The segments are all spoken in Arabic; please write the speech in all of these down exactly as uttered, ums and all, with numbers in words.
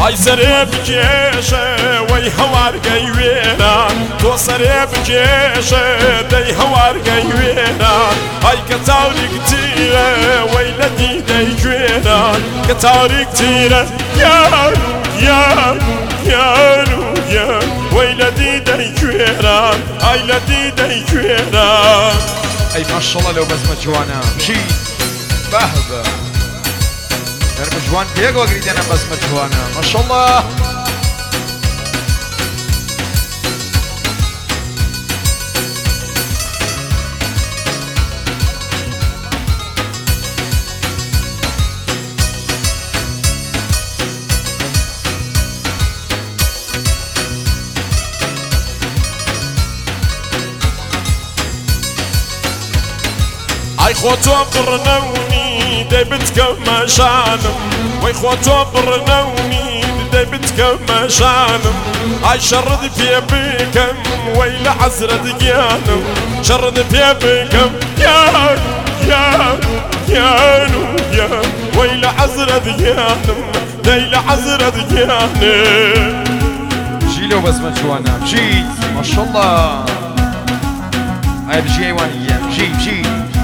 ئای سەرێ بکێشە وەی هەوارگەی وێران تۆ سەرێ بکێشە دەی هەوارگەی وێران ئای کە تاریک تیرە وەی لە دیدەی گوێران کە تاریک تیرە یار یار یار یار وەی لە دیدەی گوێران ئای لە دیدەی گوێران ئەی ماشەڵڵا لەو بەزمە جوانە بژیت بەهبە نەرمە جوان پێک وەگریدەنە بەزمە جوانە ماشەڵڵا ئای خۆ تۆ بڕنەونی دەی بتکەمە شانم وەی خۆ تۆ بڕنەونی دەی بتکەمە شانم ئای شەڕت پێ بکەم وەی لە حەزرەت گیانم شەڕت پێ بکەم یار یار یار یار وەی لە حەزرەت گیانم دەی لە حەزرەت گیانم بژی لەو بەزمە جوانە بژیت ماشەڵڵا ئای بژی ئەیوانیە بژی بژی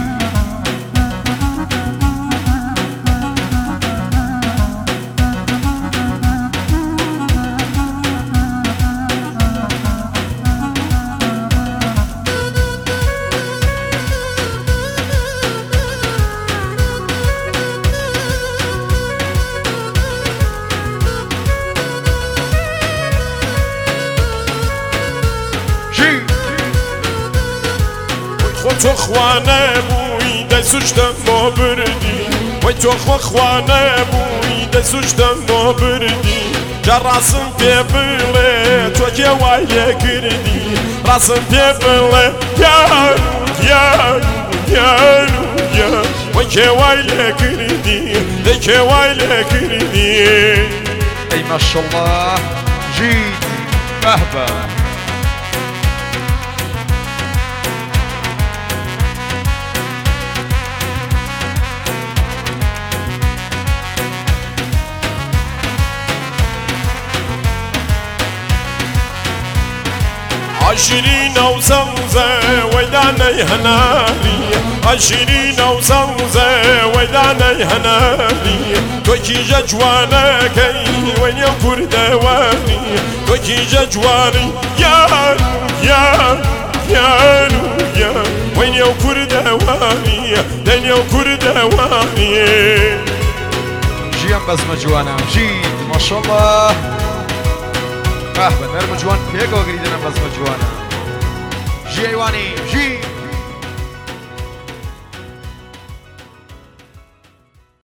خۆ تۆ خوانە بووی دەی سوشتم بۆ بردی وەی تۆ خۆ خوانە بووی دەی سوشتم بۆ بردی جا ڕاستم پێ بڵێ تۆ کێوای لێ کردی ڕاستم پێ بڵێ یار یار یار یار وەی کێوای لێ کردی دەی کێوای لێ کردی ئەی ماشەڵڵا بژیت بەهبە عشرين وزوزة ويداني هنالي عشرين وزوزة ويداني هنالي توكي جواني كي وين ينكر دواني توكي جواني يار يار يار يار وين ينكر دواني وين ينكر دواني ژیان بەزمە جوانە بژیت ماشەڵڵا بەهبە نەرمە جوان پێک وەگریدەنە بەزمە جوانە ژی ئەیوانی ژی